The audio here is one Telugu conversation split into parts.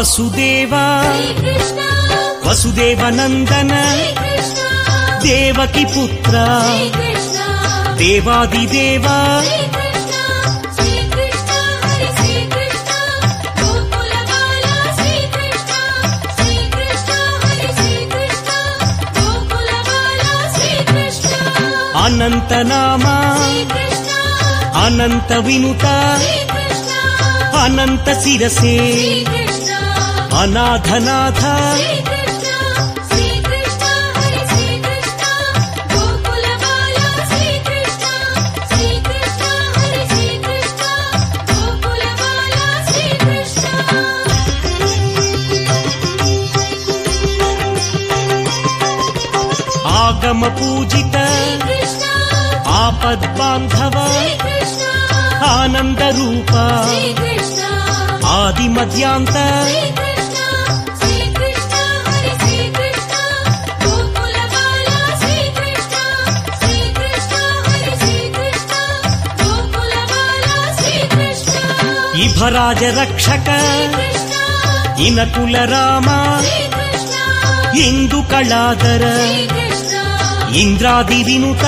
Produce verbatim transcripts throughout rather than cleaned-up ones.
వాసుదేవ వసుదేవనందన దేవకి పుత్ర దేవాదిదేవ అనంతనామ అనంత వినుత అనంత శిరసే అనాథనాథ ఆగమ పూజిత ఆపద్బాంధవ ఆనంద రూప ఆది మధ్యాంత ఇభరాజ రక్షక ఇనకుల రామ ఇందు కళాధర ఇంద్రాది వినుత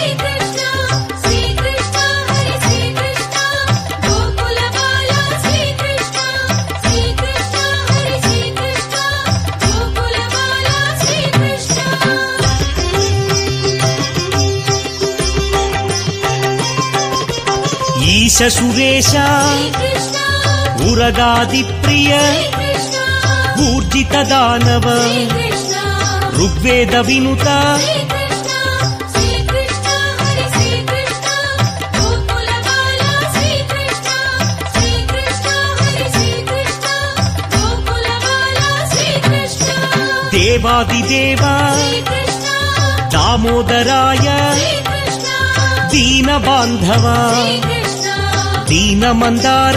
ఈశ సురేశ ఉరగాది ప్రియ ఊర్జిత దానవ ఋగ్వేద వినుత దేవాదిదేవ దామోదరాయ దీన బాంధవ దీన మందార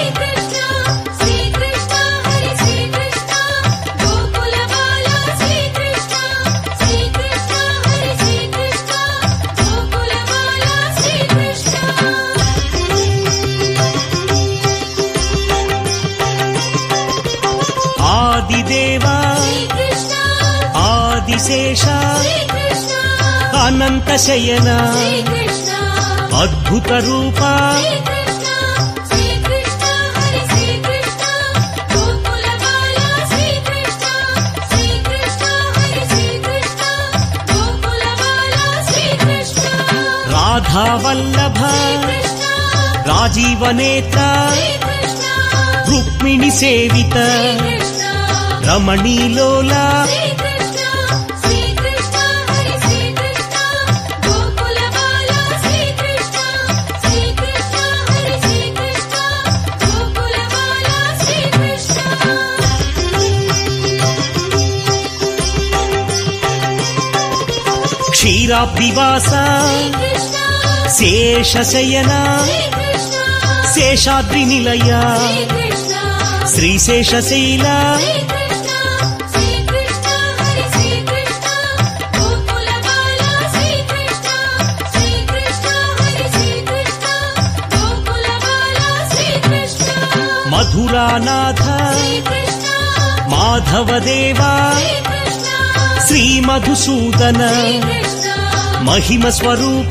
ఆదిదేవ ఆదిశేష అనంత శయన అద్భుత రూప రాధావల్లభ రాజీవనేత్ర రుక్మిణి సేవిత రమణీలోల క్షీరాబ్దివాస శేషశయన శేషాద్రి నిలయ శ్రీశేషశైల మధురానాథ మాధవదేవ శ్రీ మధుసూదన మహిమ స్వరూప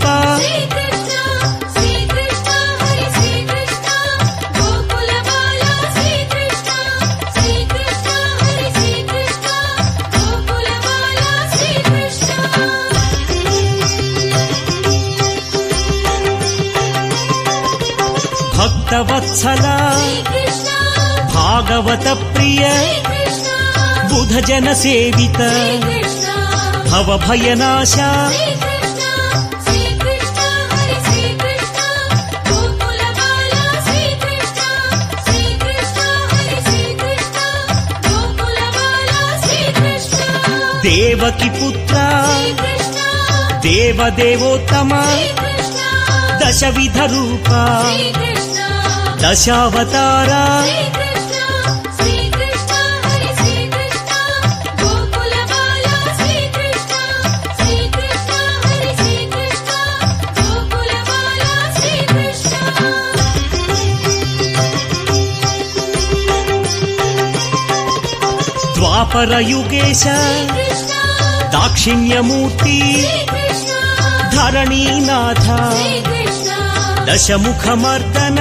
భక్తవత్సల భాగవత ప్రియ బుధ జన సేవిత భవభయనాశ దేవకి పుత్ర దేవదేవోత్తమ దశవిధ రూప దశావతార ద్వాపర యుగేశ దాక్షిణ్యమూర్తి ధరణీనాథ దశముఖమర్దన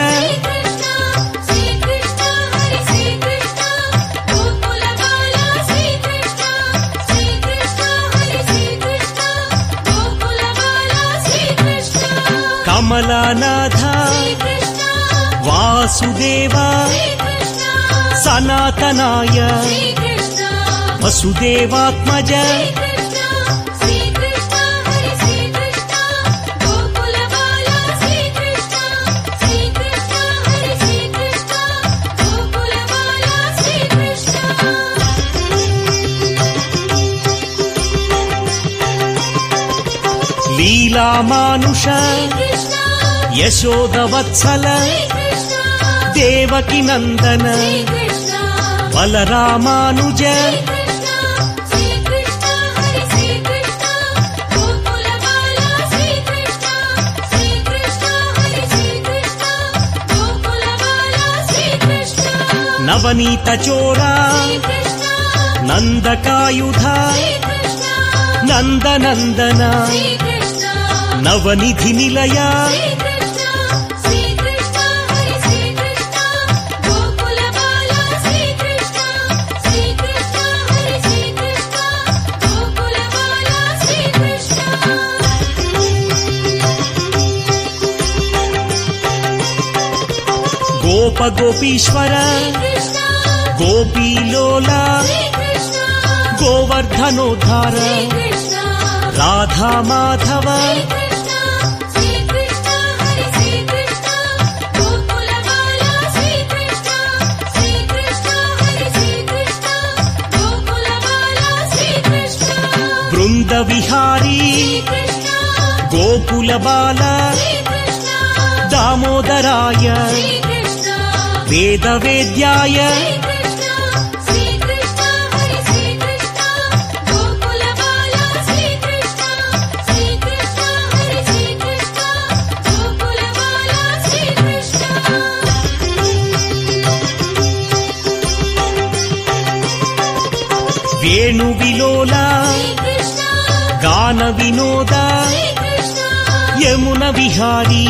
కమలానాథ వాసుదేవ సనాతనాయ వసుదేవాత్మజ లీలామానుష యశోదవత్సల దేవకి నందన బలరామానుజ నవనీత చోరా నందకాయుధ నందనందన నవనిధి నిలయ గోప గోపీశ్వర గోపీలోల గోవర్ధనోద్ధార రాధా మాధవ బృంద విహారీ గోకుల బాల దామోదరాయ వేద వేద్యాయ వేణు విలోల గాన వినోద యమున విహారీ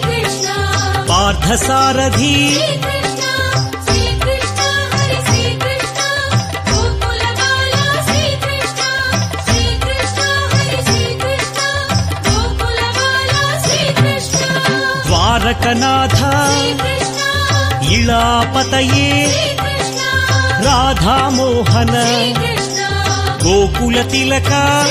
పార్థసారథి ద్వారకనాథ ఇళాపతయే రాధామోహన గోకుల తిలక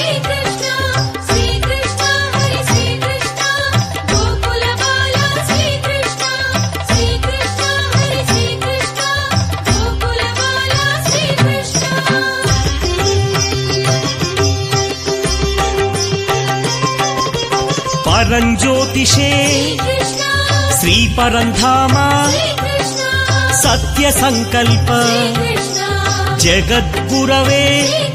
పరంజ్యోతిషే శ్రీ పరంధామ సత్య సంకల్ప జగద్గురవే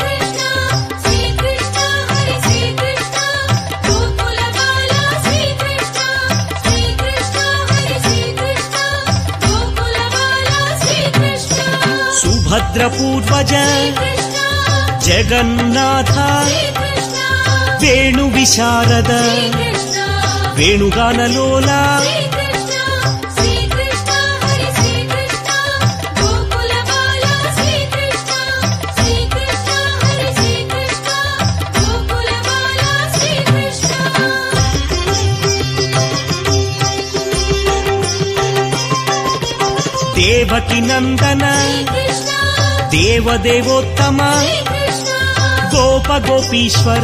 సుభద్ర పూర్వజ జగన్నాథ వేణు విశారద వేణుగానలోల దేవకి నందన దేవదేవోత్తమ గోప గోపీశ్వర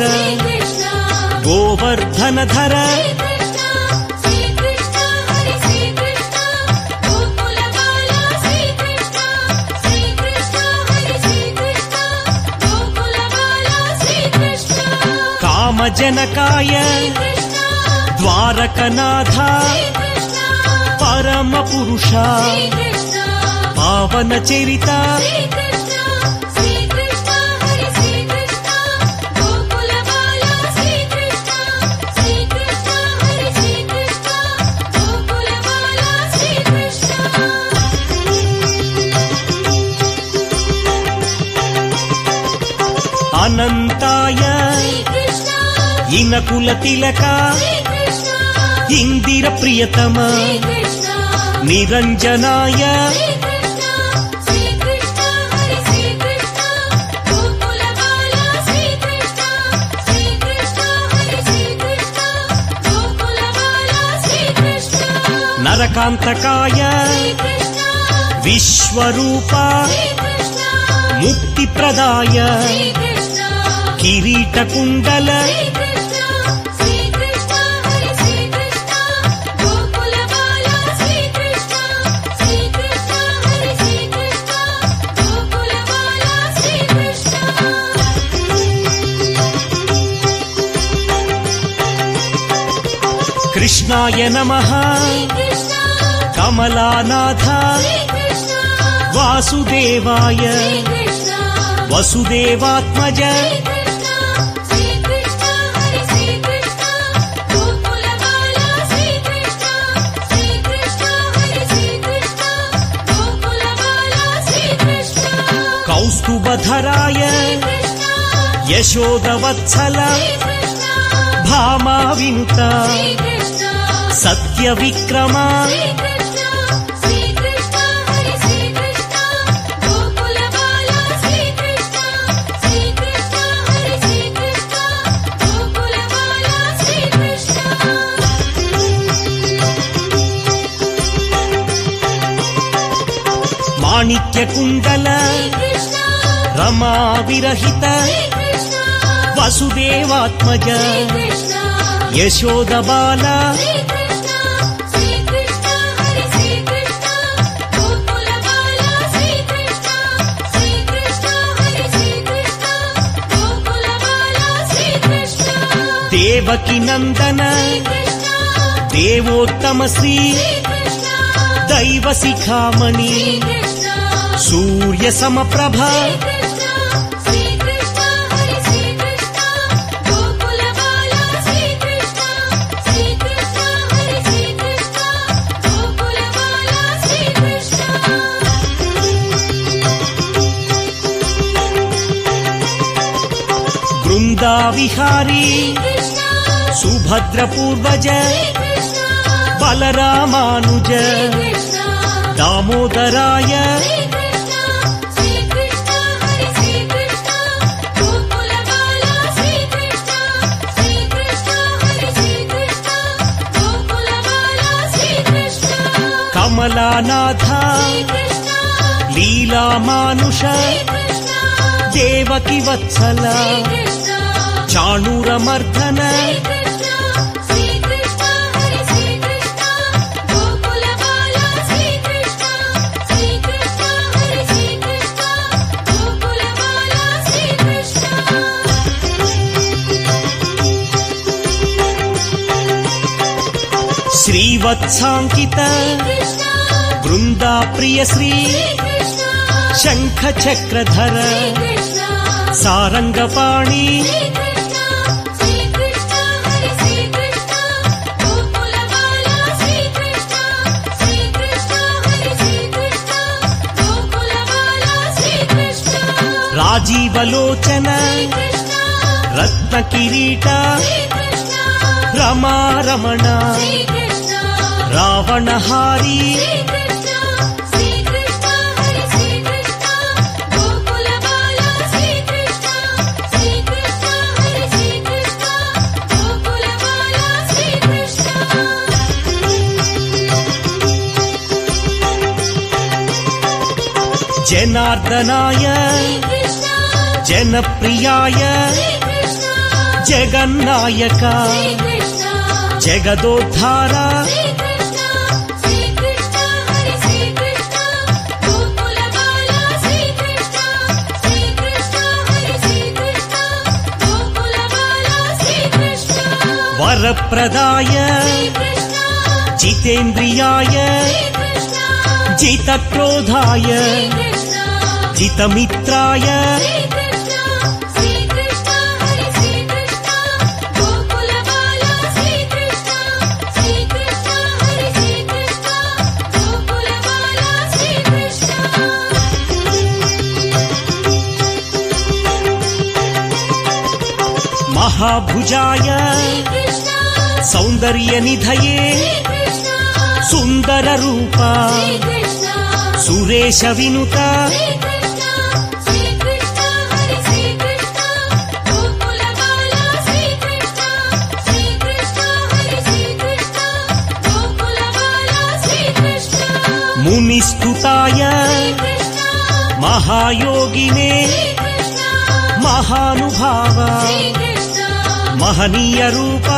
గోవర్ధనధర కామజనకాయ ద్వారకనాథ పరమ పురుష పావన చరిత అనంతాయ ఇనకుల తిలక ఇందిర ప్రియతమ నిరంజనాయ నరకాంతకాయ విశ్వరూప ముక్తిప్రదాయ కిరీటకుండల కృష్ణాయ నమః కమలానాథ వాసుదేవాయ వసుదేవాత్మజ కౌస్తుభధరాయ యశోదవత్సల భామా వినుత సత్య విక్రమ మాణిక్య కుండల రమా విరహిత వసుదేవాత్మజ యశోద బాల దేవకి నందన దేవోత్తమ శ్రీ దైవ శిఖామణి సూర్య సమప్రభ బృందా విహారీ సుభద్ర పూర్వజ బలరామానుజ దామోదరాయ కమలానాథ లీలామానుష దేవకి వత్సల చాణూరమర్దన శ్రీవత్సాంకిత బృందా ప్రియ శ్రీ శంఖ చక్రధర సారంగపాణి రాజీవలోచన రత్న కిరీట రమారమణ రావణహారి జనార్దనాయ జనప్రియాయ జగన్నాయక జగదోద్ధార వరప్రదాయ జితేంద్రియాయ జితక్రోధాయ జితమిత్రాయ महाभुजाय सौन्दर्यनिधये सुन्दररूपा सुरेश विनुता मुनिस्तुताय महायोगिने महानुभाव महनीय रूपा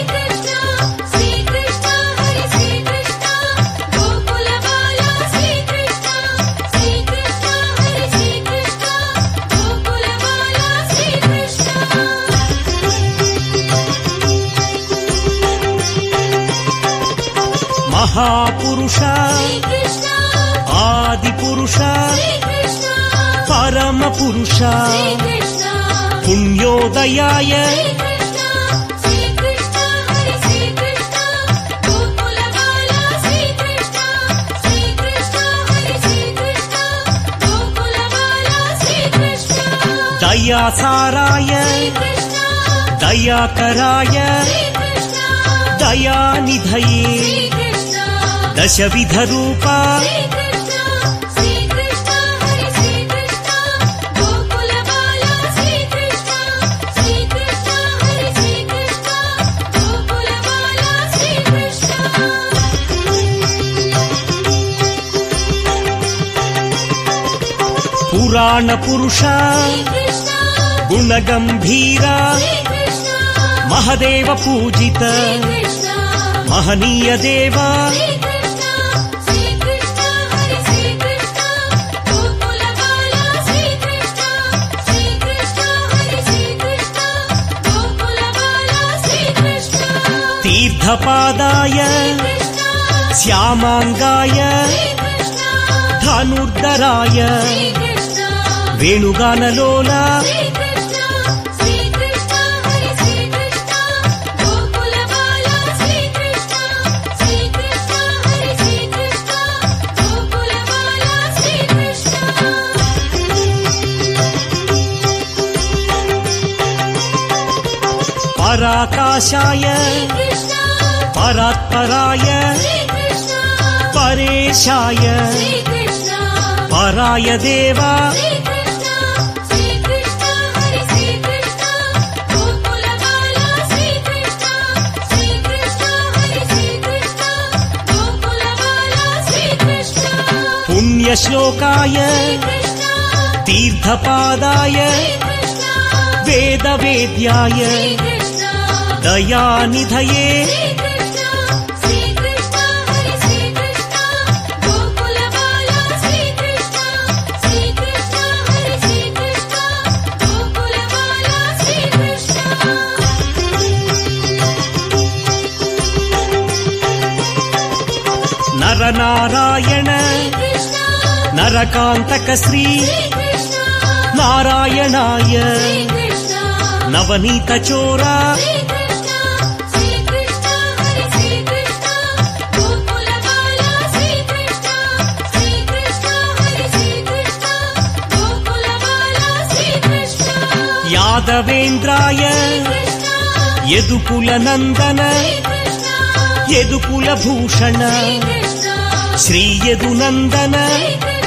महापुरुष आदिपुरुष परमपुरुष पुण्योदयाय दयासाराय दयाकराय दयानिधये दशविधरूपा पुराण पुरुष गुणगंभीरा महदेव पूजित महनीय देवा तीर्थपादाय श्यामांगाय धनुर्धराय वेणुगानलोला पराकाशाय परात्पराय परेशाय पराय देवा पुण्यश्लोकाय तीर्थपादाय वेदवेद्याय दयानिधये नरनारायण नरकांतक श्री नारायणाय नवनीत चोरा यादवेन्द्राय यदुकुल नंदन यदुकुल भूषण श्री यदुनंदन